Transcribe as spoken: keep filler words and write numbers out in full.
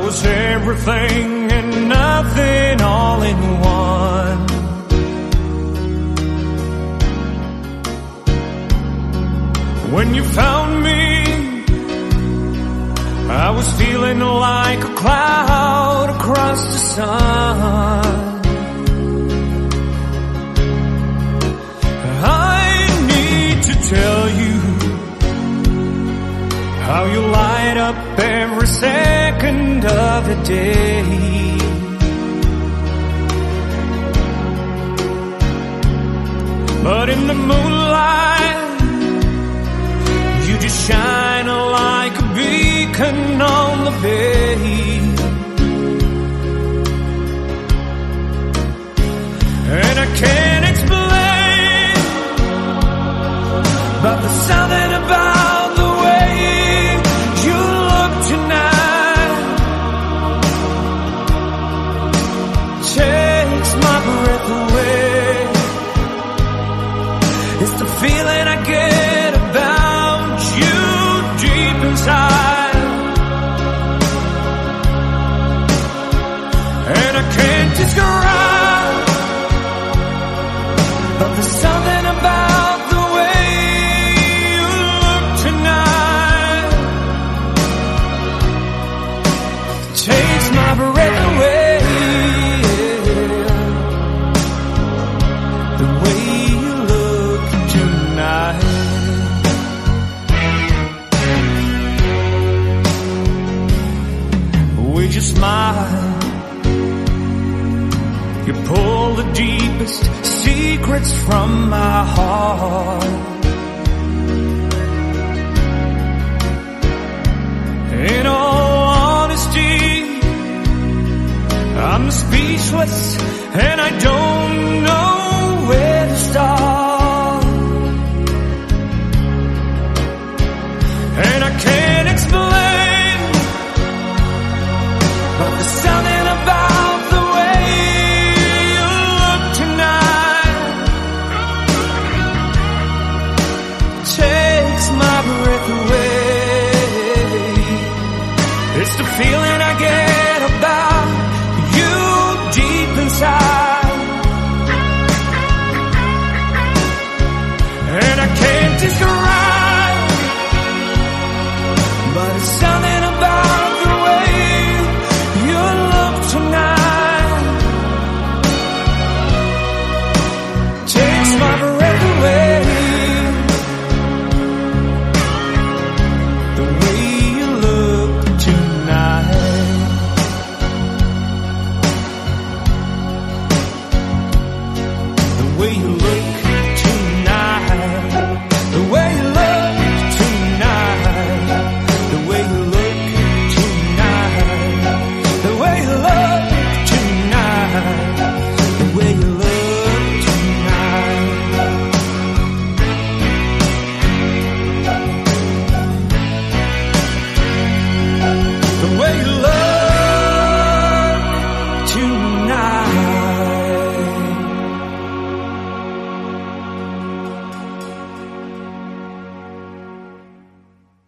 was everything and nothing all in one. When you found me, I was feeling like a cloud across the sun. I need to tell you how you light up every second of the day. But in the moonlight, you just shine like a beacon on the bay. And I can't explain, but there's something about the way you look tonight takes my breath away. It's the feeling I get about you deep inside, and I can't describe, but there's something about the way you look tonight takes my breath away. The way you look tonight. With your smile, you pull the deepest secrets from my heart. In all honesty, I'm speechless and I don't know